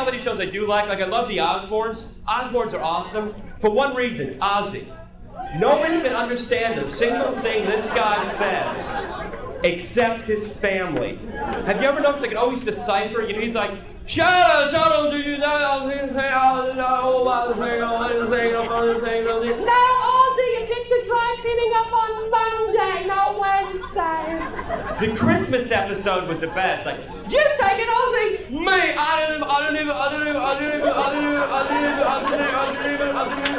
reality shows I do like I love the Osbournes. Osbournes are awesome. For one reason, Ozzy. Nobody can understand a single thing this guy says except his family. Have you ever noticed I can always decipher? You know, he's like, shout out, do you know? No, Ozzy, you get the dry cleaning up on Monday, no Wednesday. The Christmas episode was the best. Like, you take it, Ozzy? Me, I don't even